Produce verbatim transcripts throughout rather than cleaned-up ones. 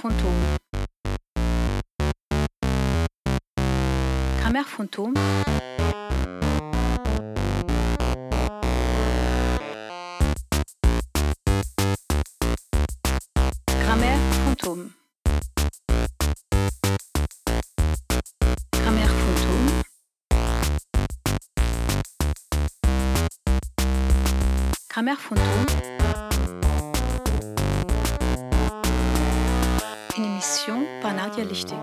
fantôme. Grammaire fantôme. Grammaire fantôme. Grammaire fantôme. Grammaire fantôme. Une émission par Nadia Lichtig.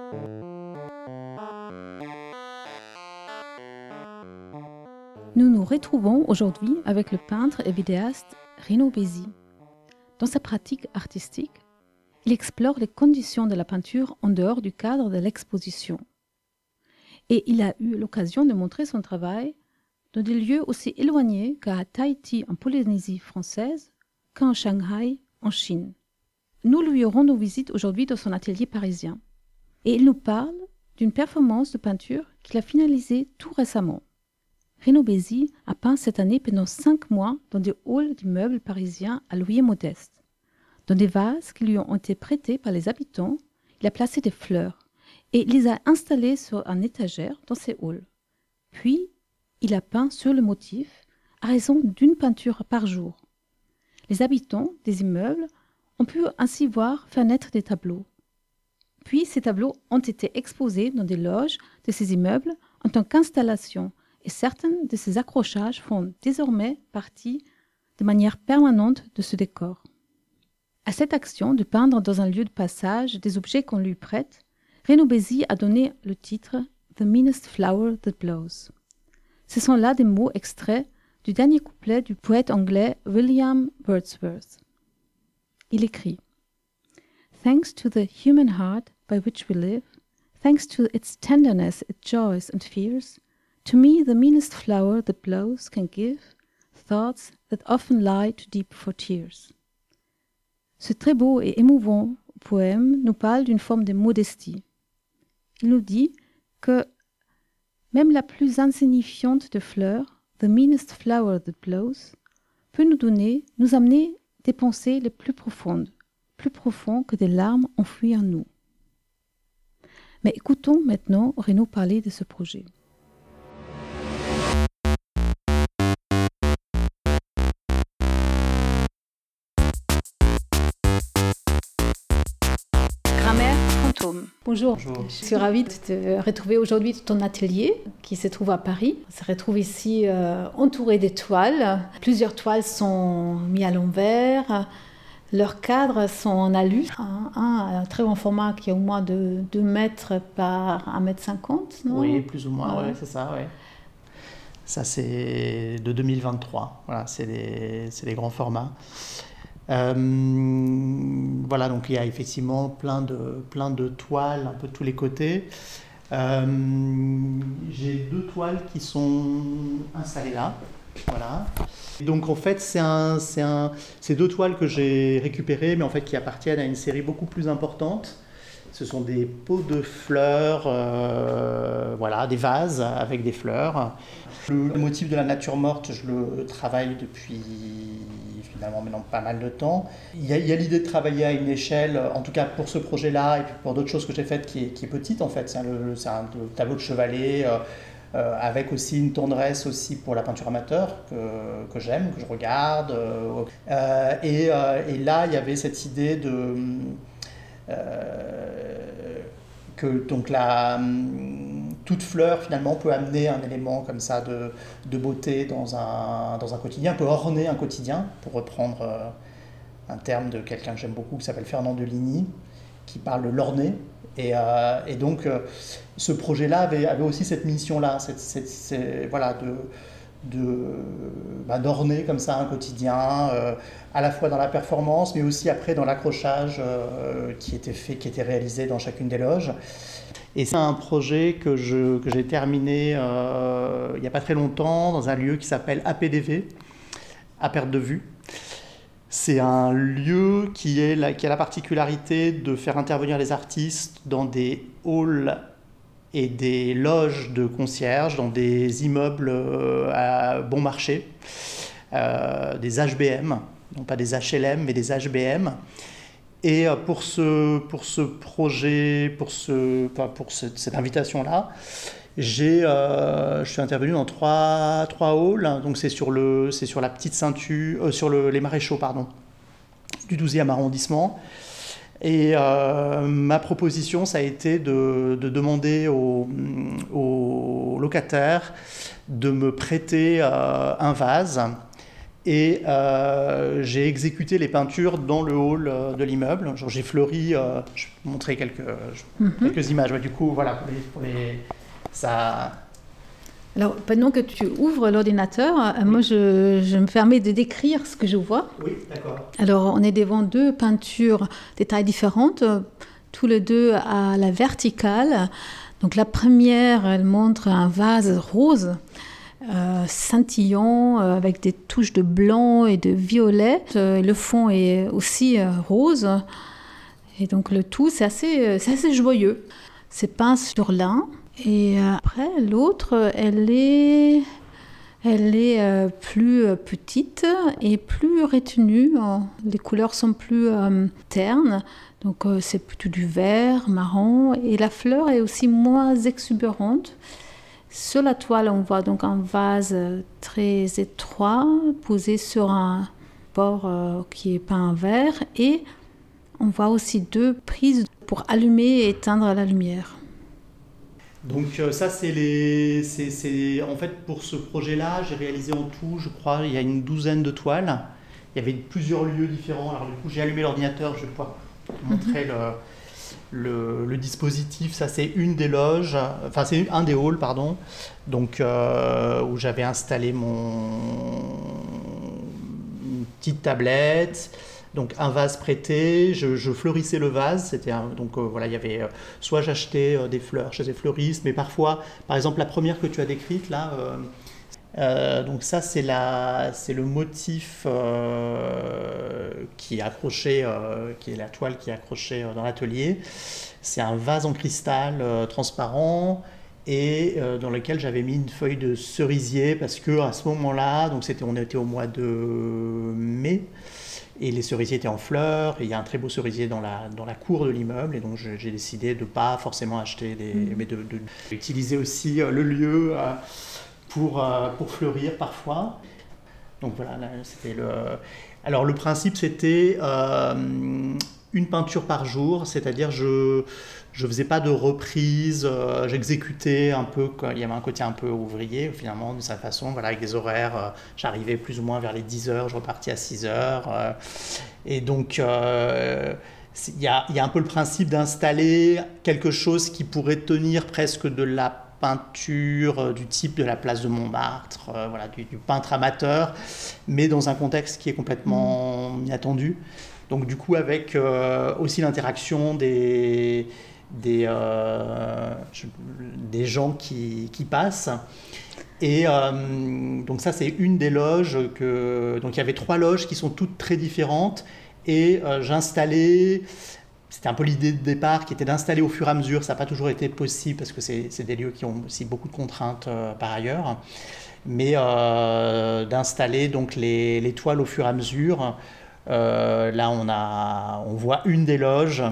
Nous nous retrouvons aujourd'hui avec le peintre et vidéaste Rino Bézy. Dans sa pratique artistique, il explore les conditions de la peinture en dehors du cadre de l'exposition. Et il a eu l'occasion de montrer son travail dans des lieux aussi éloignés qu'à Tahiti en Polynésie française qu'en Shanghai en Chine. Nous lui rendons visite aujourd'hui dans son atelier parisien. Et il nous parle d'une performance de peinture qu'il a finalisée tout récemment. Rino Bézy a peint cette année pendant cinq mois dans des halls d'immeubles parisiens à loyer modeste. Dans des vases qui lui ont été prêtés par les habitants, il a placé des fleurs et les a installées sur un étagère dans ces halls. Puis, il a peint sur le motif à raison d'une peinture par jour. Les habitants des immeubles ont pu ainsi voir faire naître des tableaux. Puis, ces tableaux ont été exposés dans des loges de ces immeubles en tant qu'installation. Et certains de ces accrochages font désormais partie de manière permanente de ce décor. À cette action de peindre dans un lieu de passage des objets qu'on lui prête, Rino Bézy a donné le titre « The meanest flower that blows ». Ce sont là des mots extraits du dernier couplet du poète anglais William Wordsworth. Il écrit « Thanks to the human heart by which we live, thanks to its tenderness, its joys and fears, to me, the meanest flower that blows can give thoughts that often lie too deep for tears. » Ce très beau et émouvant poème nous parle d'une forme de modestie. Il nous dit que même la plus insignifiante de fleurs, the meanest flower that blows, peut nous donner, nous amener des pensées les plus profondes, plus profondes que des larmes enfouies en nous. Mais écoutons maintenant Rino parler de ce projet. Bonjour. Bonjour, je suis ravie de te retrouver aujourd'hui dans ton atelier qui se trouve à Paris. On se retrouve ici euh, entouré de toiles. Plusieurs toiles sont mises à l'envers. Leurs cadres sont en alu. Un, un, un très bon format qui est au moins de deux mètres par un mètre cinquante, non ? Oui, plus ou moins, ouais. Ouais, c'est ça, ouais. Ça, c'est de deux mille vingt-trois. Voilà, c'est les, c'est les grands formats. Euh, voilà, donc il y a effectivement plein de, plein de toiles un peu de tous les côtés. Euh, j'ai deux toiles qui sont installées là. Voilà. Donc en fait, c'est, un, c'est, un, c'est deux toiles que j'ai récupérées, mais en fait qui appartiennent à une série beaucoup plus importante. Ce sont des pots de fleurs, euh, voilà, des vases avec des fleurs. Le, le motif de la nature morte, je le travaille depuis finalement maintenant pas mal de temps. Il y a, il y a l'idée de travailler à une échelle, en tout cas pour ce projet-là et puis pour d'autres choses que j'ai faites, qui est, qui est petite en fait. C'est un, le, c'est un tableau de chevalet euh, euh, avec aussi une tendresse aussi pour la peinture amateur que, que j'aime, que je regarde. Euh, et, euh, et là, il y avait cette idée de... Euh, que donc la, toute fleur finalement peut amener un élément comme ça de, de beauté dans un, dans un quotidien, peut orner un quotidien, pour reprendre euh, un terme de quelqu'un que j'aime beaucoup qui s'appelle Fernand Deligny, qui parle de l'orner. Et, euh, et donc euh, ce projet-là avait, avait aussi cette mission-là, cette, cette, cette, voilà, de, de, bah, d'orner comme ça un quotidien, euh, à la fois dans la performance, mais aussi après dans l'accrochage euh, qui était fait, qui était réalisé dans chacune des loges. Et c'est un projet que, je, que j'ai terminé euh, il n'y a pas très longtemps dans un lieu qui s'appelle A P D V, à perte de vue. C'est un lieu qui, est la, qui a la particularité de faire intervenir les artistes dans des halls et des loges de concierges, dans des immeubles à bon marché, euh, des H B M, non pas des H L M, mais des H B M. Et pour ce, pour ce projet, pour, ce, pour ce, cette invitation-là, j'ai, euh, je suis intervenu dans trois, trois halls. Donc c'est sur, le, c'est sur la petite ceinture, euh, sur le, les Maréchaux, pardon, du douzième arrondissement. Et euh, ma proposition, ça a été de, de demander aux, aux locataires de me prêter euh, un vase. Et euh, j'ai exécuté les peintures dans le hall euh, de l'immeuble. Genre, j'ai fleuri, euh, je vais vous montrer quelques, mm-hmm. quelques images. Ouais, du coup, voilà, pour les, pour les, ça... Alors, pendant que tu ouvres l'ordinateur, oui. moi, je, je me permets de décrire ce que je vois. Oui, d'accord. Alors, on est devant deux peintures de tailles différentes, tous les deux à la verticale. Donc, la première, elle montre un vase rose, Euh, scintillant, euh, avec des touches de blanc et de violet. Euh, le fond est aussi euh, rose. Et donc le tout, c'est assez, c'est assez joyeux. C'est peint sur lin. Et euh, après, l'autre, elle est, elle est euh, plus petite et plus retenue. Les couleurs sont plus euh, ternes. Donc euh, c'est plutôt du vert, marron. Et la fleur est aussi moins exubérante. Sur la toile, on voit donc un vase très étroit posé sur un bord euh, qui est peint en vert, et on voit aussi deux prises pour allumer et éteindre la lumière. Donc euh, ça, c'est les, c'est, c'est en fait pour ce projet-là, j'ai réalisé en tout, je crois, il y a une douzaine de toiles. Il y avait plusieurs lieux différents. Alors du coup, j'ai allumé l'ordinateur, je vais pouvoir vous montrer mm-hmm. le. Le, le dispositif, ça c'est une des loges, enfin c'est un des halls, pardon, donc euh, où j'avais installé mon une petite tablette, donc un vase prêté, je, je fleurissais le vase, c'était un, donc euh, voilà, il y avait euh, soit j'achetais euh, des fleurs chez des fleuristes, mais parfois, par exemple la première que tu as décrite là. Euh, Euh, donc ça c'est, la, c'est le motif euh, qui est accroché, euh, qui est la toile qui est accrochée euh, dans l'atelier. C'est un vase en cristal euh, transparent et euh, dans lequel j'avais mis une feuille de cerisier parce que à ce moment-là, donc c'était, on était au mois de mai et les cerisiers étaient en fleurs et il y a un très beau cerisier dans la, dans la cour de l'immeuble et donc je, j'ai décidé de ne pas forcément acheter des, mmh. mais de, de, d'utiliser aussi euh, le lieu euh, Pour, euh, pour fleurir parfois. Donc voilà, là, c'était le... Alors le principe, c'était euh, une peinture par jour, c'est-à-dire je je faisais pas de reprise, euh, j'exécutais un peu, il y avait un côté un peu ouvrier finalement, de sa façon, voilà, avec des horaires, euh, j'arrivais plus ou moins vers les dix heures, je repartais à six heures. Euh, et donc... Euh, il y a, il y a un peu le principe d'installer quelque chose qui pourrait tenir presque de la peinture euh, du type de la place de Montmartre, euh, voilà, du, du peintre amateur, mais dans un contexte qui est complètement mmh. inattendu. Donc du coup, avec euh, aussi l'interaction des, des, euh, je, des gens qui, qui passent. Et euh, donc ça, c'est une des loges. Que, donc il y avait trois loges qui sont toutes très différentes. Et euh, j'installais... C'était un peu l'idée de départ qui était d'installer au fur et à mesure. Ça n'a pas toujours été possible parce que c'est, c'est des lieux qui ont aussi beaucoup de contraintes euh, par ailleurs. Mais euh, d'installer donc les, les toiles au fur et à mesure. Euh, là, on, a, on voit une des loges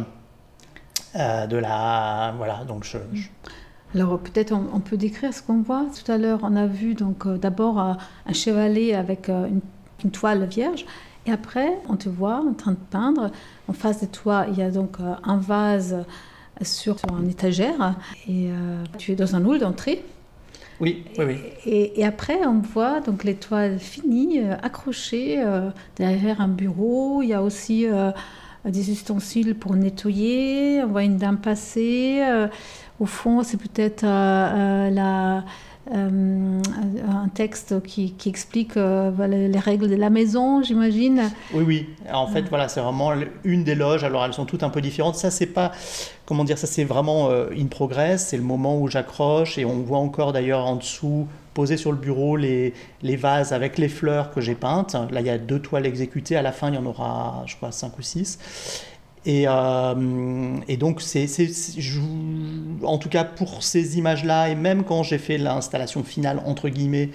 euh, de la... Voilà, donc je... je... Alors peut-être on, on peut décrire ce qu'on voit. Tout à l'heure, on a vu donc, euh, d'abord euh, un chevalet avec euh, une, une toile vierge. Et après, on te voit en train de peindre. En face de toi, il y a donc euh, un vase sur, sur une étagère. Et euh, tu es dans un hall d'entrée. Oui, oui, oui. Et, et après, on voit donc les toiles finies, euh, accrochées euh, derrière un bureau. Il y a aussi euh, des ustensiles pour nettoyer. On voit une dame passer. Euh, au fond, c'est peut-être euh, euh, la... Euh, un texte qui, qui explique euh, voilà, les règles de la maison, j'imagine. Oui, oui. En fait, euh. voilà, c'est vraiment une des loges. Alors, elles sont toutes un peu différentes. Ça, c'est pas, comment dire, ça, c'est vraiment euh, in progress. C'est le moment où j'accroche et on voit encore d'ailleurs en dessous, posé sur le bureau, les, les vases avec les fleurs que j'ai peintes. Là, il y a deux toiles exécutées. À la fin, il y en aura, je crois, cinq ou six. Et, euh, et donc, c'est, c'est, c'est, je, en tout cas pour ces images-là, et même quand j'ai fait l'installation finale, entre guillemets,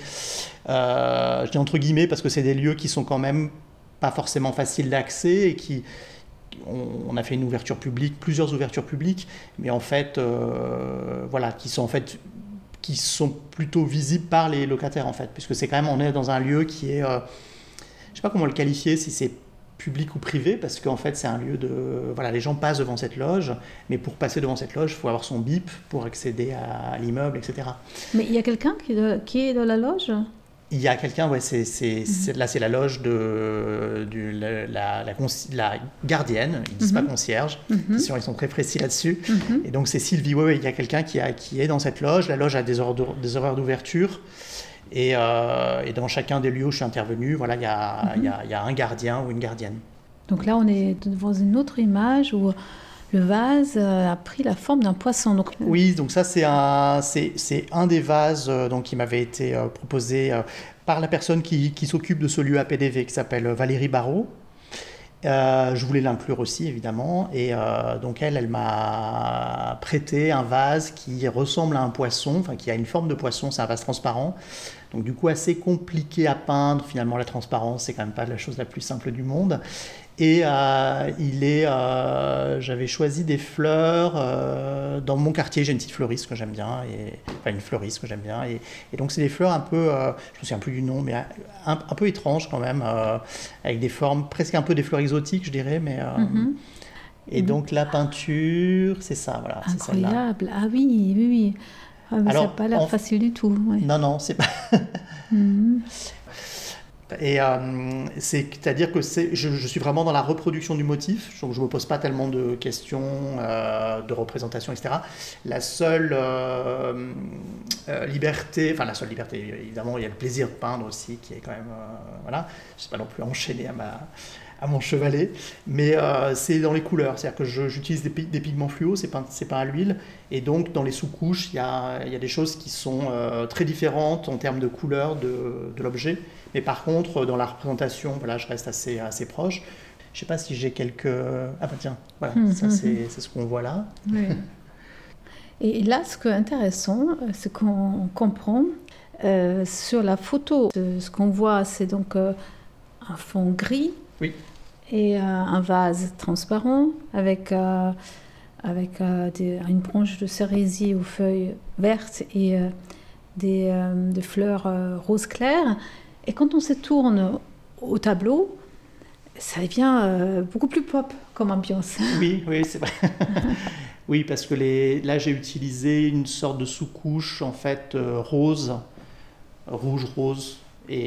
euh, je dis entre guillemets parce que c'est des lieux qui sont quand même pas forcément faciles d'accès et qui, on, on a fait une ouverture publique, plusieurs ouvertures publiques, mais en fait, euh, voilà, qui sont en fait qui sont plutôt visibles par les locataires en fait, puisque c'est quand même, on est dans un lieu qui est, euh, je sais pas comment le qualifier, si c'est public ou privé, parce qu'en fait c'est un lieu de, voilà, les gens passent devant cette loge, mais pour passer devant cette loge, il faut avoir son bip pour accéder à, à l'immeuble, et cetera. Mais il y a quelqu'un qui, qui est dans la loge ? Il y a quelqu'un, ouais, c'est, c'est, mm-hmm. c'est, là c'est la loge de, de la, la, la, la gardienne, ils ne disent mm-hmm. pas concierge, mm-hmm. ils sont très précis là-dessus, mm-hmm. et donc c'est Sylvie, ouais, ouais, il y a quelqu'un qui, a, qui est dans cette loge, la loge a des horaires, de, des horaires d'ouverture, et, euh, et dans chacun des lieux où je suis intervenu, voilà, il y a, mm-hmm. il y a, il y a un gardien ou une gardienne. Donc là on est devant une autre image où le vase a pris la forme d'un poisson. Donc... Oui, donc ça c'est un, c'est, c'est un des vases euh, donc, qui m'avait été euh, proposé euh, par la personne qui, qui s'occupe de ce lieu à P D V qui s'appelle Valérie Barrault. Euh, je voulais l'inclure aussi évidemment et euh, donc elle, elle m'a prêté un vase qui ressemble à un poisson, enfin qui a une forme de poisson, c'est un vase transparent. Donc du coup assez compliqué à peindre, finalement la transparence c'est quand même pas la chose la plus simple du monde. Et euh, il est, euh, j'avais choisi des fleurs euh, dans mon quartier. J'ai une petite fleuriste que j'aime bien, et, enfin une fleuriste que j'aime bien, et, et donc c'est des fleurs un peu, euh, je me souviens plus du nom, mais un, un peu étranges quand même, euh, avec des formes presque un peu des fleurs exotiques, je dirais, mais. Euh, mm-hmm. Et mm-hmm. donc la peinture, c'est ça, voilà. Incroyable. C'est ah oui, oui, oui. Ah, mais Alors, ça n'a pas l'air en... facile du tout. Ouais. Non, non, c'est pas. mm-hmm. Et euh, c'est-à-dire que c'est, je, je suis vraiment dans la reproduction du motif, donc je ne me pose pas tellement de questions euh, de représentation, et cetera. La seule euh, euh, liberté, enfin la seule liberté, évidemment, il y a le plaisir de peindre aussi, qui est quand même, euh, voilà, je ne sais pas non plus enchaîner à, ma, à mon chevalet, mais euh, c'est dans les couleurs, c'est-à-dire que je, j'utilise des, des pigments fluo, c'est pas, c'est pas à l'huile, et donc dans les sous-couches, il y a, il y a des choses qui sont euh, très différentes en termes de couleur de, de l'objet. Mais par contre, dans la représentation, voilà, je reste assez, assez proche. Je ne sais pas si j'ai quelques... Ah ben tiens, voilà, mmh, ça mmh. C'est, c'est ce qu'on voit là. Oui. Et là, ce qui est intéressant, ce qu'on comprend euh, sur la photo, ce qu'on voit, c'est donc euh, un fond gris oui. et euh, un vase transparent avec, euh, avec euh, des, une branche de cerisier aux feuilles vertes et euh, des, euh, des fleurs euh, rose clair. Et quand on se tourne au tableau, ça devient euh, beaucoup plus pop comme ambiance. Oui, oui, c'est vrai. Oui, parce que les... là, j'ai utilisé une sorte de sous-couche, en fait, euh, rose, rouge-rose.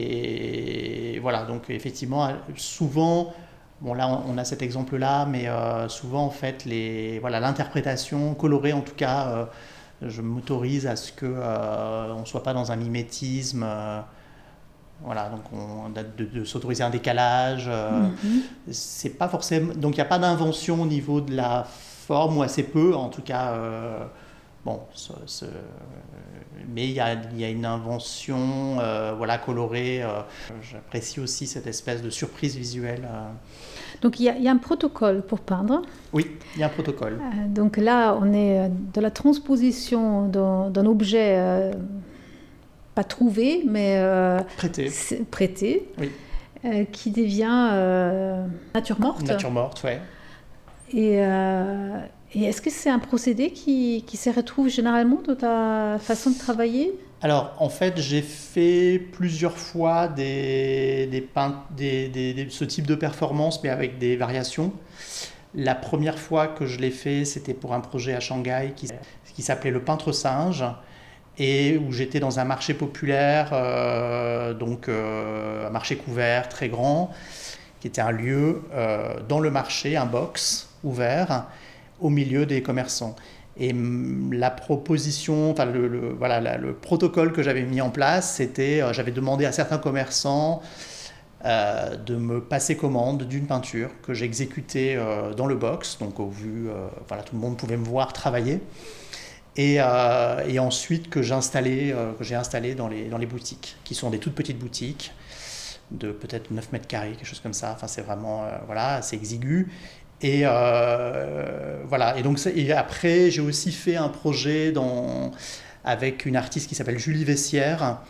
Et voilà, donc effectivement, souvent, bon là, on a cet exemple-là, mais euh, souvent, en fait, les... voilà, l'interprétation colorée, en tout cas, euh, je m'autorise à ce qu'on euh, ne soit pas dans un mimétisme. Euh, Voilà, donc on a de, de s'autoriser un décalage. Euh, mm-hmm. C'est pas forcément, donc il n'y a pas d'invention au niveau de la forme, ou assez peu, en tout cas. Euh, bon, ce, ce, mais il y a, y a une invention, euh, voilà, colorée. Euh, j'apprécie aussi cette espèce de surprise visuelle. Euh. Donc il y, y a un protocole pour peindre. Oui, il y a un protocole. Euh, donc là, on est dans la transposition d'un, d'un objet. Euh, pas trouvé, mais euh, prêté, prêté oui. euh, qui devient euh, nature morte. Nature morte, ouais. Et, euh, et est-ce que c'est un procédé qui, qui se retrouve généralement dans ta façon de travailler ? Alors, en fait, j'ai fait plusieurs fois des, des peint, des, des, des, ce type de performance, mais avec des variations. La première fois que je l'ai fait, c'était pour un projet à Shanghai qui, qui s'appelait Le Peintre Singe, et où j'étais dans un marché populaire, euh, donc euh, un marché couvert très grand, qui était un lieu euh, dans le marché, un box ouvert, au milieu des commerçants. Et la proposition, enfin le, le, voilà, la, le protocole que j'avais mis en place, c'était, euh, j'avais demandé à certains commerçants euh, de me passer commande d'une peinture que j'exécutais euh, dans le box, donc au vu, euh, voilà, tout le monde pouvait me voir travailler. Et, euh, et ensuite que, j'installais, euh, que j'ai installé dans les, dans les boutiques, qui sont des toutes petites boutiques de peut-être neuf mètres carrés, quelque chose comme ça. Enfin, c'est vraiment euh, voilà, assez exigu. Et, euh, voilà. et, donc, et après, j'ai aussi fait un projet dans, avec une artiste qui s'appelle Julie Vessière,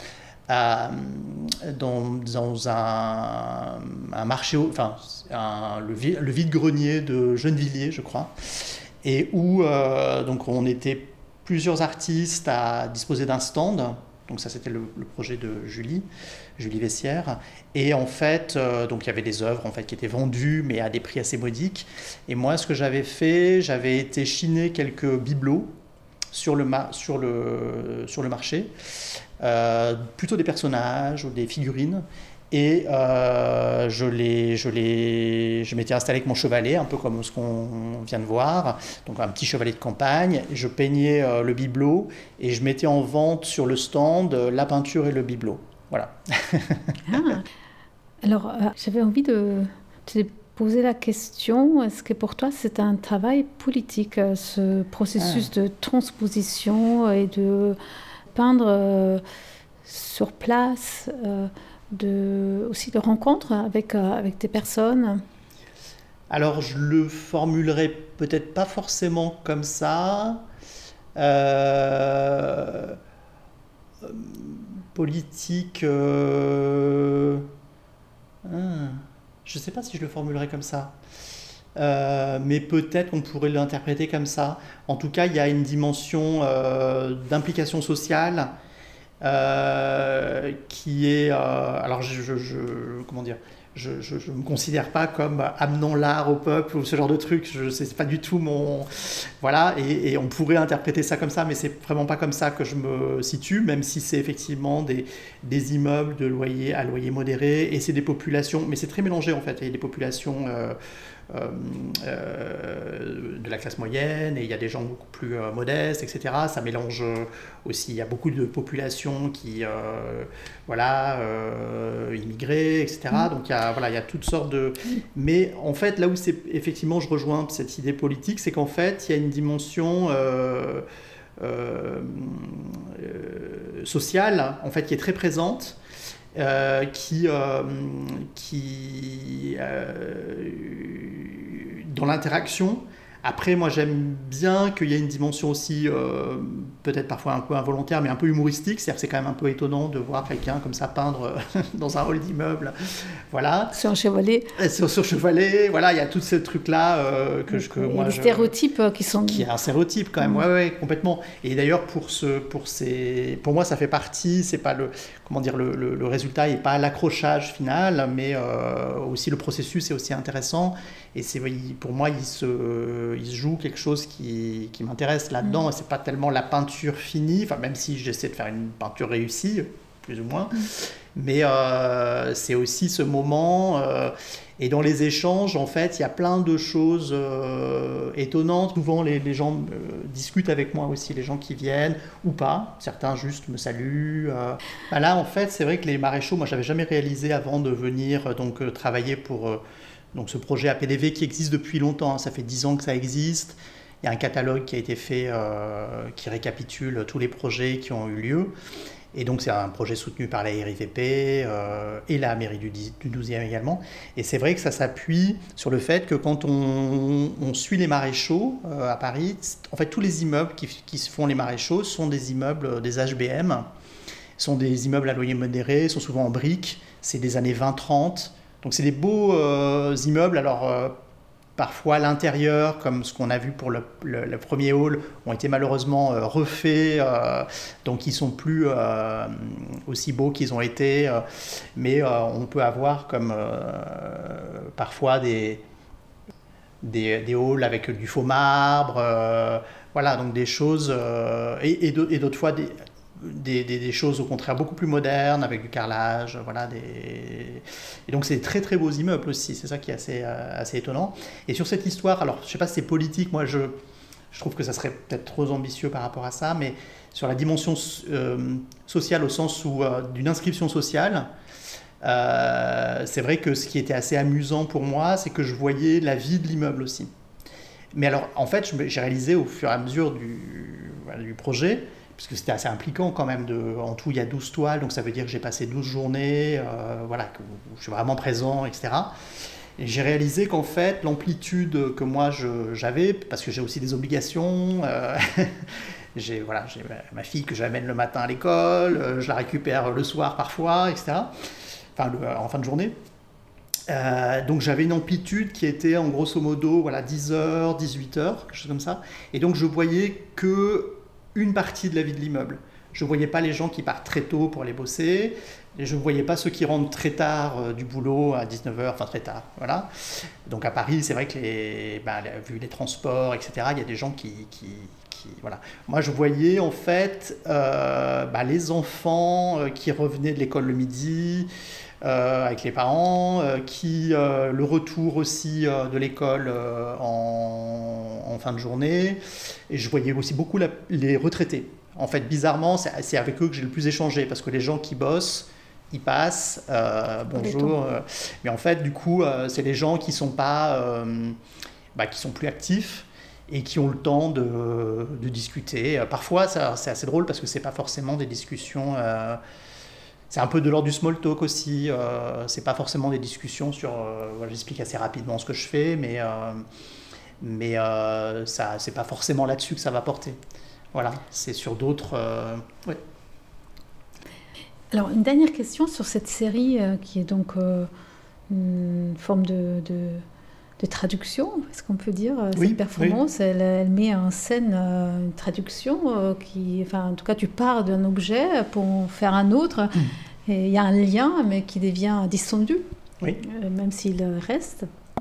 à, dans, dans un, un marché, enfin un, le, le vide-grenier de Gennevilliers, je crois, et où euh, donc on était plusieurs artistes à disposer d'un stand. Donc ça, c'était le, le projet de Julie, Julie Vessière. Et en fait, euh, donc il y avait des œuvres en fait qui étaient vendues, mais à des prix assez modiques. Et moi, ce que j'avais fait, j'avais été chiner quelques bibelots sur le, ma- sur le, sur le marché, euh, plutôt des personnages ou des figurines. Et euh, je, les, je, les, je m'étais installé avec mon chevalet, un peu comme ce qu'on vient de voir, donc un petit chevalet de campagne. Je peignais euh, le bibelot et je mettais en vente sur le stand euh, la peinture et le bibelot. Voilà. Ah, alors, euh, j'avais envie de te poser la question, est-ce que pour toi c'est un travail politique, euh, ce processus Ah. de transposition et de peindre euh, sur place euh, de, aussi de rencontres avec, euh, avec des personnes? Alors, je le formulerai peut-être pas forcément comme ça. Euh, politique. Euh, ah, je ne sais pas si je le formulerai comme ça. Euh, mais peut-être qu'on pourrait l'interpréter comme ça. En tout cas, il y a une dimension euh, d'implication sociale euh, qui est... euh, alors, je, je- je- comment dire, je ne me considère pas comme amenant l'art au peuple ou ce genre de truc. Je c'est pas du tout mon... Voilà, et, et on pourrait interpréter ça comme ça, mais c'est vraiment pas comme ça que je me situe, même si c'est effectivement des, des immeubles de loyer à loyer modéré, et c'est des populations, mais c'est très mélangé en fait. Il y a des populations euh, euh, euh, de la classe moyenne, et il y a des gens beaucoup plus euh, modestes, et cetera. Ça mélange euh, aussi, il y a beaucoup de populations qui, euh, voilà, euh, immigrées, et cetera. Donc il y a, voilà, il y a toutes sortes de... Mais en fait, là où c'est effectivement, je rejoins cette idée politique, c'est qu'en fait, il y a une dimension euh, euh, euh, sociale, en fait, qui est très présente. Euh, qui, euh, qui euh, dans l'interaction. Après, moi, j'aime bien qu'il y ait une dimension aussi, euh, peut-être parfois un peu involontaire, mais un peu humoristique. C'est-à-dire que c'est quand même un peu étonnant de voir quelqu'un comme ça peindre dans un hall d'immeuble. Voilà. Sur un chevalet. Sur, sur chevalet, voilà, il y a tout ce truc-là euh, que, je, que Il y moi... a des je, stéréotypes qui sont... Qui est un stéréotype quand même, mmh. ouais, ouais, complètement. Et d'ailleurs, pour, ce, pour, ces, pour moi, ça fait partie, c'est pas le... Comment dire, le, le, le résultat n'est pas l'accrochage final, mais euh, aussi le processus est aussi intéressant. Et c'est, pour moi, il se, il se joue quelque chose qui, qui m'intéresse là-dedans. Mmh. C'est pas tellement la peinture finie, enfin, même si j'essaie de faire une peinture réussie, plus ou moins. Mmh. Mais euh, c'est aussi ce moment... Euh, et dans les échanges, en fait, il y a plein de choses euh, étonnantes. Souvent, les, les gens euh, discutent avec moi aussi, les gens qui viennent ou pas. Certains juste me saluent. Euh. Ben là, en fait, c'est vrai que les maréchaux, moi, je n'avais jamais réalisé avant de venir donc, euh, travailler pour euh, donc, ce projet A P D V qui existe depuis longtemps. Hein. Ça fait dix ans que ça existe. Il y a un catalogue qui a été fait euh, qui récapitule tous les projets qui ont eu lieu. Et donc, c'est un projet soutenu par la R I V P euh, et la mairie du, du douzième également. Et c'est vrai que ça s'appuie sur le fait que quand on, on suit les maréchaux euh, à Paris, en fait, tous les immeubles qui, qui font les maréchaux sont des immeubles des H B M, sont des immeubles à loyer modéré, sont souvent en briques, c'est des années vingt trente. Donc, c'est des beaux euh, immeubles. Alors, euh, parfois, à l'intérieur, comme ce qu'on a vu pour le, le, le premier hall, ont été malheureusement euh, refaits, euh, donc ils ne sont plus euh, aussi beaux qu'ils ont été. Euh, mais euh, on peut avoir comme euh, parfois des, des, des halls avec du faux marbre, euh, voilà, donc des choses, euh, et, et d'autres fois des... Des, des, des choses au contraire beaucoup plus modernes avec du carrelage, voilà, des... et donc c'est des très très beaux immeubles aussi, c'est ça qui est assez, euh, assez étonnant. Et sur cette histoire, alors je sais pas si c'est politique, moi je, je trouve que ça serait peut-être trop ambitieux par rapport à ça, mais sur la dimension euh, sociale au sens où euh, d'une inscription sociale, euh, c'est vrai que ce qui était assez amusant pour moi, c'est que je voyais la vie de l'immeuble aussi. Mais alors en fait j'ai réalisé au fur et à mesure du, voilà, du projet, parce que c'était assez impliquant quand même. De, en tout, il y a douze toiles, donc ça veut dire que j'ai passé douze journées, euh, voilà, que je suis vraiment présent, et cetera. Et j'ai réalisé qu'en fait, l'amplitude que moi je, j'avais, parce que j'ai aussi des obligations, euh, j'ai, voilà, j'ai ma fille que j'amène le matin à l'école, euh, je la récupère le soir parfois, et cetera. Enfin, le, en fin de journée. Euh, donc j'avais une amplitude qui était en grosso modo voilà, dix heures, dix-huit heures, quelque chose comme ça. Et donc je voyais que une partie de la vie de l'immeuble. Je ne voyais pas les gens qui partent très tôt pour aller bosser. Et je ne voyais pas ceux qui rentrent très tard euh, du boulot à dix-neuf heures, enfin très tard. Voilà. Donc à Paris, c'est vrai que les, bah, vu les transports, et cetera, il y a des gens qui... qui, qui voilà. Moi, je voyais en fait euh, bah, les enfants euh, qui revenaient de l'école le midi, Euh, avec les parents, euh, qui euh, le retour aussi euh, de l'école euh, en, en fin de journée. Et je voyais aussi beaucoup la, les retraités. En fait, bizarrement, c'est, c'est avec eux que j'ai le plus échangé, parce que les gens qui bossent, ils passent, euh, bonjour. Euh, mais en fait, du coup, euh, c'est les gens qui sont pas, euh, bah, qui sont plus actifs et qui ont le temps de, de discuter. Parfois, ça, c'est assez drôle parce que c'est pas forcément des discussions. Euh, C'est un peu de l'ordre du small talk aussi. Euh, c'est pas forcément des discussions sur. Euh, voilà, j'explique assez rapidement ce que je fais, mais euh, mais euh, ça, c'est pas forcément là-dessus que ça va porter. Voilà, c'est sur d'autres. Euh, ouais. Alors, une dernière question sur cette série euh, qui est donc euh, une forme de, de, de traduction, est-ce qu'on peut dire euh, Oui, cette performance, oui. elle, elle met en scène euh, une traduction euh, qui, enfin, en tout cas, tu pars d'un objet pour en faire un autre. Mm. Et il y a un lien, mais qui devient distendu, Oui. euh, même s'il reste.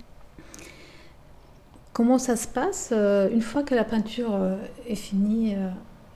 Comment ça se passe euh, une fois que la peinture euh, est finie euh,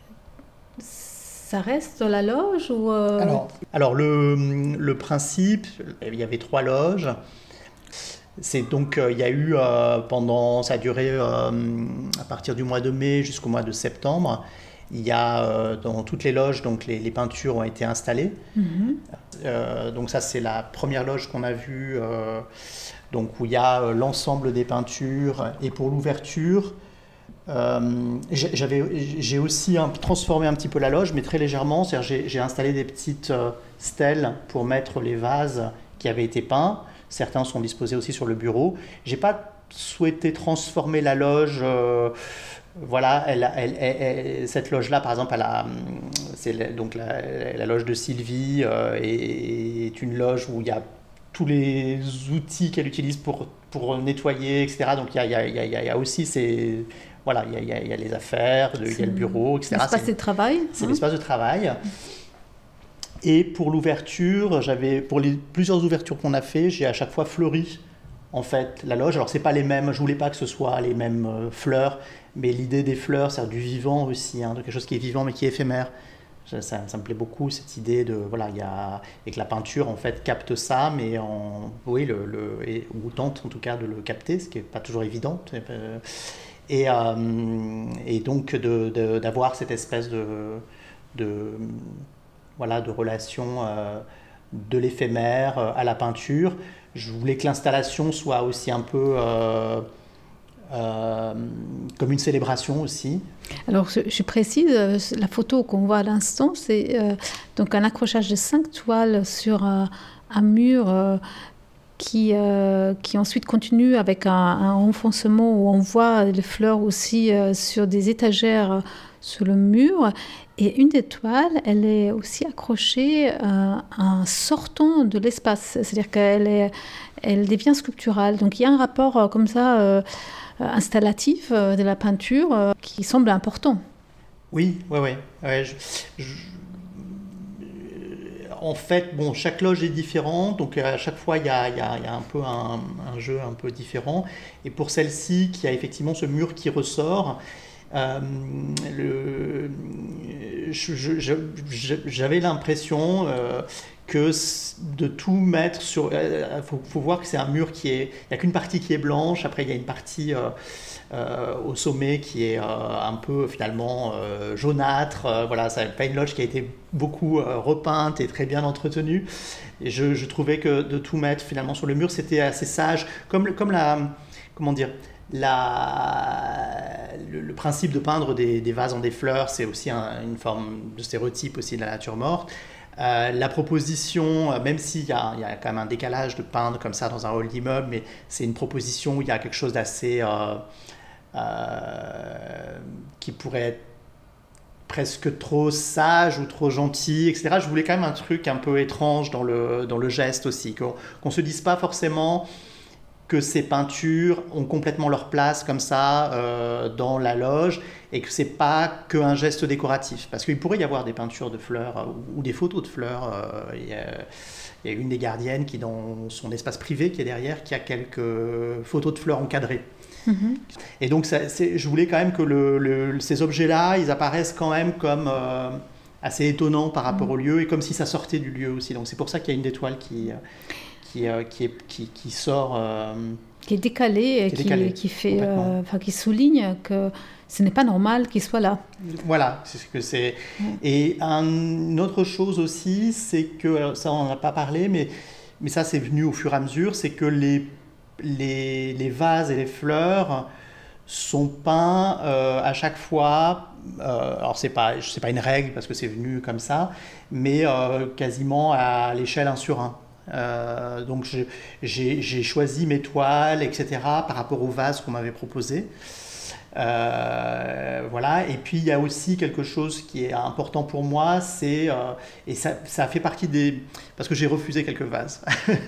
ça reste dans la loge ou euh... Alors, alors le, le principe, il y avait trois loges. C'est donc euh, il y a eu euh, pendant, ça a duré euh, à partir du mois de mai jusqu'au mois de septembre. Il y a euh, dans toutes les loges donc les, les peintures ont été installées. Mm-hmm. Euh, donc ça c'est la première loge qu'on a vue, euh, donc où il y a euh, l'ensemble des peintures. Et pour l'ouverture, euh, j'avais, j'ai aussi un, transformé un petit peu la loge, mais très légèrement. C'est-à-dire j'ai, j'ai installé des petites euh, stèles pour mettre les vases qui avaient été peints. Certains sont disposés aussi sur le bureau. J'ai pas souhaité transformer la loge. Euh, Voilà, elle, elle, elle, elle, cette loge-là, par exemple, elle a, c'est la, donc la, la loge de Sylvie euh, est, est une loge où il y a tous les outils qu'elle utilise pour, pour nettoyer, et cetera. Donc il y a, il y a, il y a, il y a aussi ces, voilà, il y a, il y a les affaires, il y a le bureau, et cetera. L'espace c'est, de travail. C'est hein. l'espace de travail. Et pour l'ouverture, j'avais, pour les plusieurs ouvertures qu'on a fait, j'ai à chaque fois fleuri en fait la loge. Alors c'est pas les mêmes, je voulais pas que ce soit les mêmes euh, fleurs, mais l'idée des fleurs, c'est du vivant aussi, hein, de quelque chose qui est vivant mais qui est éphémère. Ça, ça, ça me plaît beaucoup cette idée de voilà, il y a et que la peinture en fait capte ça, mais en oui le, le et, ou tente en tout cas de le capter, ce qui est pas toujours évident. Et, euh, et donc de, de, d'avoir cette espèce de, de voilà de relation euh, de l'éphémère à la peinture. Je voulais que l'installation soit aussi un peu euh, euh, comme une célébration aussi. Alors, je, je précise, la photo qu'on voit à l'instant, c'est euh, donc un accrochage de cinq toiles sur un, un mur euh, qui, euh, qui ensuite continue avec un, un enfoncement où on voit les fleurs aussi euh, sur des étagères euh, sur le mur. Et une des toiles, elle est aussi accrochée euh, en sortant de l'espace, c'est-à-dire qu'elle est, elle devient sculpturale. Donc il y a un rapport euh, comme ça euh, installatif euh, de la peinture euh, qui semble important. Oui, oui, oui. Ouais, je, je, en fait, bon, chaque loge est différente, donc à chaque fois il y a, il y a, il y a un peu un, un jeu un peu différent. Et pour celle-ci, qui a effectivement ce mur qui ressort. Euh, le, je, je, je, j'avais l'impression euh, que de tout mettre sur... Il euh, faut, faut voir que c'est un mur qui est... Il n'y a qu'une partie qui est blanche, après il y a une partie euh, euh, au sommet qui est euh, un peu finalement euh, jaunâtre. Euh, voilà, c'est pas une loge qui a été beaucoup euh, repeinte et très bien entretenue. Et je, je trouvais que de tout mettre finalement sur le mur, c'était assez sage. Comme, comme la... Comment dire La, le, le principe de peindre des, des vases en des fleurs, c'est aussi un, une forme de stéréotype aussi de la nature morte. Euh, la proposition, même s'il y a, il y a quand même un décalage de peindre comme ça dans un hall d'immeuble, mais c'est une proposition où il y a quelque chose d'assez... Euh, euh, qui pourrait être presque trop sage ou trop gentil, et cetera. Je voulais quand même un truc un peu étrange dans le, dans le geste aussi, qu'on ne se dise pas forcément que ces peintures ont complètement leur place comme ça euh, dans la loge et que c'est pas qu'un geste décoratif. Parce qu'il pourrait y avoir des peintures de fleurs euh, ou des photos de fleurs. Euh, il y a, il y a une des gardiennes qui, dans son espace privé qui est derrière, qui a quelques photos de fleurs encadrées. Mmh. Et donc, ça, je voulais quand même que le, le, ces objets-là, ils apparaissent quand même comme euh, assez étonnants par rapport mmh. au lieu et comme si ça sortait du lieu aussi. Donc, c'est pour ça qu'il y a une des toiles qui... Qui, euh, qui, est, qui, qui sort... Euh, qui est décalé et qui, qui, qui, fait, euh, qui souligne que ce n'est pas normal qu'il soit là. Voilà. C'est ce que c'est. Ouais. Et un, une autre chose aussi, c'est que, alors ça on n'en a pas parlé, mais, mais ça c'est venu au fur et à mesure, c'est que les, les, les vases et les fleurs sont peints euh, à chaque fois, euh, alors c'est pas, c'est pas une règle parce que c'est venu comme ça, mais euh, quasiment à l'échelle un sur un. Euh, donc je, j'ai, j'ai choisi mes toiles, et cetera par rapport au vase qu'on m'avait proposé. Euh, voilà. Et puis il y a aussi quelque chose qui est important pour moi, c'est euh, et ça, ça fait partie des parce que j'ai refusé quelques vases.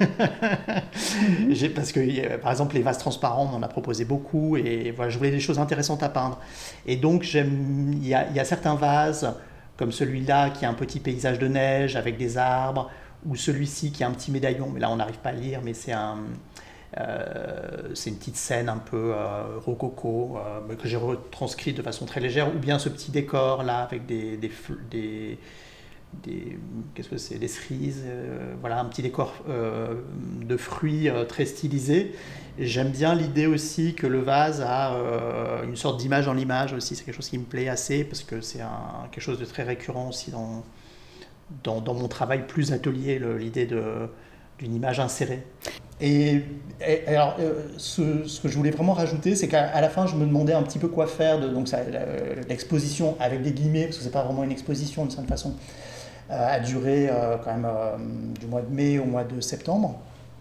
mm-hmm. j'ai, parce que par exemple les vases transparents, on m'en a proposé beaucoup et voilà, je voulais des choses intéressantes à peindre. Et donc j'aime, il y a, il y a certains vases comme celui-là qui a un petit paysage de neige avec des arbres, ou celui-ci qui a un petit médaillon, mais là on n'arrive pas à le lire, mais c'est, un, euh, c'est une petite scène un peu euh, rococo euh, que j'ai retranscrite de façon très légère, ou bien ce petit décor là avec des, des, des, des qu'est-ce que c'est, des cerises, euh, voilà un petit décor euh, de fruits euh, très stylisé. Et j'aime bien l'idée aussi que le vase a euh, une sorte d'image dans l'image aussi, c'est quelque chose qui me plaît assez parce que c'est un, quelque chose de très récurrent aussi dans Dans, dans mon travail plus atelier, le, l'idée de, d'une image insérée. Et, et alors, euh, ce, ce que je voulais vraiment rajouter, c'est qu'à à la fin, je me demandais un petit peu quoi faire de donc ça, l'exposition, avec des guillemets, parce que c'est pas vraiment une exposition d'une certaine façon, euh, a duré euh, quand même euh, du mois de mai au mois de septembre.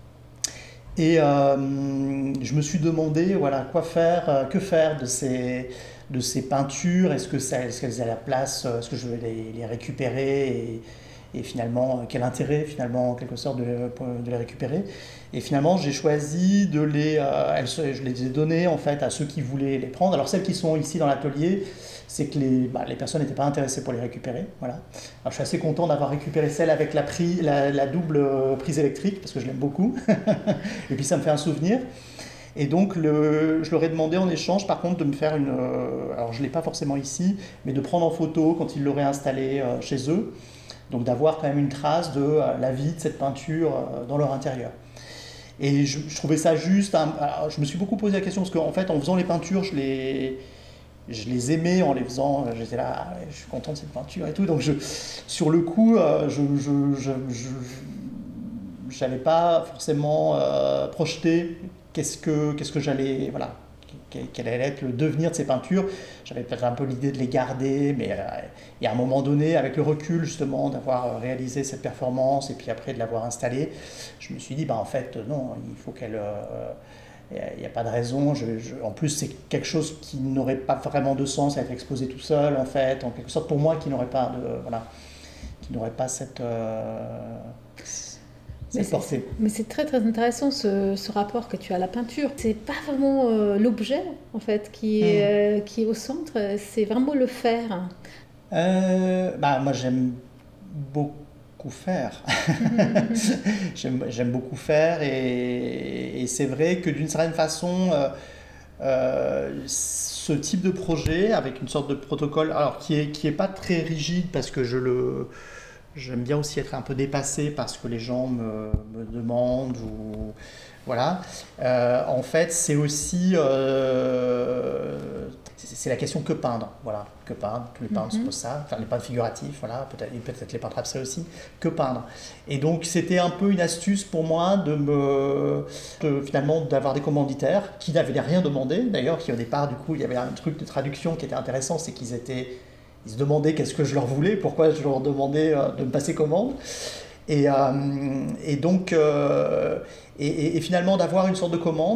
Et euh, je me suis demandé, voilà, quoi faire, euh, que faire de ces... de ces peintures, est-ce, que ça, est-ce qu'elles aient la place, est-ce que je vais les, les récupérer et, et finalement, quel intérêt finalement en quelque sorte de, de les récupérer. Et finalement, j'ai choisi de les, euh, elles, je les ai données en fait à ceux qui voulaient les prendre. Alors celles qui sont ici dans l'atelier, c'est que les, bah, les personnes n'étaient pas intéressées pour les récupérer. Voilà. Alors, je suis assez content d'avoir récupéré celle avec la, prise, la, la double prise électrique parce que je l'aime beaucoup. Et puis ça me fait un souvenir. Et donc, le, je leur ai demandé en échange, par contre, de me faire une... Euh, alors, je ne l'ai pas forcément ici, mais de prendre en photo quand ils l'auraient installée euh, chez eux. Donc, d'avoir quand même une trace de euh, la vie de cette peinture euh, dans leur intérieur. Et je, je trouvais ça juste... Hein, alors, je me suis beaucoup posé la question, parce qu'en fait, en faisant les peintures, je les, je les aimais en les faisant. J'étais là, ah, je suis content de cette peinture et tout. Donc, je, sur le coup, euh, je... je, je, je, je n'avais pas forcément euh, projeté Qu'est-ce que, qu'est-ce que j'allais, voilà, quel allait être le devenir de ces peintures. J'avais peut-être un peu l'idée de les garder, mais euh, et à un moment donné, avec le recul justement, d'avoir réalisé cette performance et puis après de l'avoir installée, je me suis dit, bah, en fait, non, il faut qu'elle... Il euh, n'y a, a pas de raison. Je, je, en plus, c'est quelque chose qui n'aurait pas vraiment de sens à être exposé tout seul, en fait, en quelque sorte pour moi, qui n'aurait pas de... Voilà, qui n'aurait pas cette... Euh, Mais c'est, mais c'est très très intéressant ce, ce rapport que tu as à la peinture. C'est pas vraiment euh, l'objet en fait qui est, mmh. euh, qui est au centre, c'est vraiment le faire. Euh, bah, moi j'aime beaucoup faire. j'aime, j'aime beaucoup faire et, et c'est vrai que d'une certaine façon, euh, euh, ce type de projet avec une sorte de protocole, alors qui est, qui est pas très rigide parce que je le... J'aime bien aussi être un peu dépassé parce que les gens me, me demandent ou voilà. Euh, en fait, c'est aussi euh, c'est, c'est la question que peindre, voilà, que peindre. Tous les peintres mm-hmm. se posent ça, enfin les peintres figuratifs, voilà, peut-être et peut-être les peintres abstraits aussi, que peindre. Et donc c'était un peu une astuce pour moi de me de, finalement d'avoir des commanditaires qui n'avaient rien demandé. D'ailleurs, qui au départ du coup il y avait un truc de traduction qui était intéressant, c'est qu'ils étaient Ils se demandaient qu'est-ce que je leur voulais, pourquoi je leur demandais euh, de me passer commande. Et, euh, et donc, euh, et, et finalement, d'avoir une sorte de commande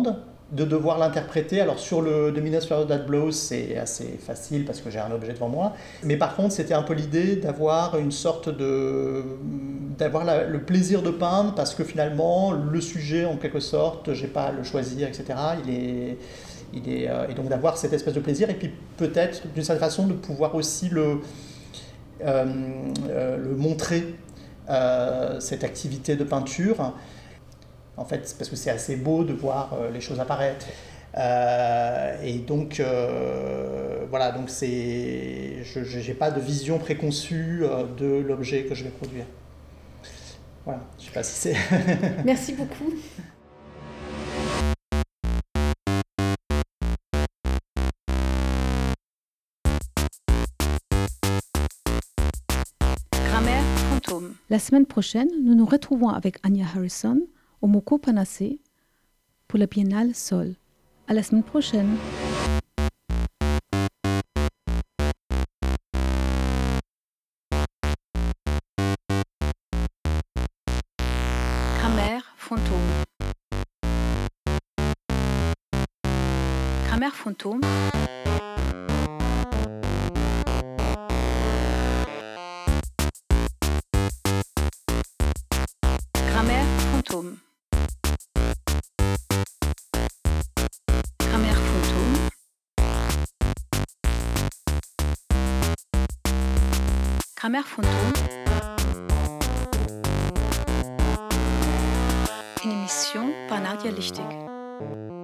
de devoir l'interpréter. Alors sur le The Minutes That Blows, c'est assez facile parce que j'ai un objet devant moi. Mais par contre, c'était un peu l'idée d'avoir une sorte de... d'avoir la, le plaisir de peindre parce que finalement, le sujet, en quelque sorte, j'ai pas à le choisir, et cetera. Il est... Il est, euh, et donc d'avoir cette espèce de plaisir et puis peut-être d'une certaine façon de pouvoir aussi le, euh, euh, le montrer, euh, cette activité de peinture. En fait, parce que c'est assez beau de voir euh, les choses apparaître. Euh, et donc, euh, voilà, donc c'est, je n'ai pas de vision préconçue euh, de l'objet que je vais produire. Voilà, je ne sais pas si c'est... Merci beaucoup. Grammaire fantôme. La semaine prochaine, nous nous retrouvons avec Anya Harrison au Moko Panacé pour la Biennale Sol. À la semaine prochaine. Grammaire fantôme. Grammaire fantôme. Grammaire fantôme. Grammaire fantôme. Grammaire fantôme. Une émission par Nadia Lichtig.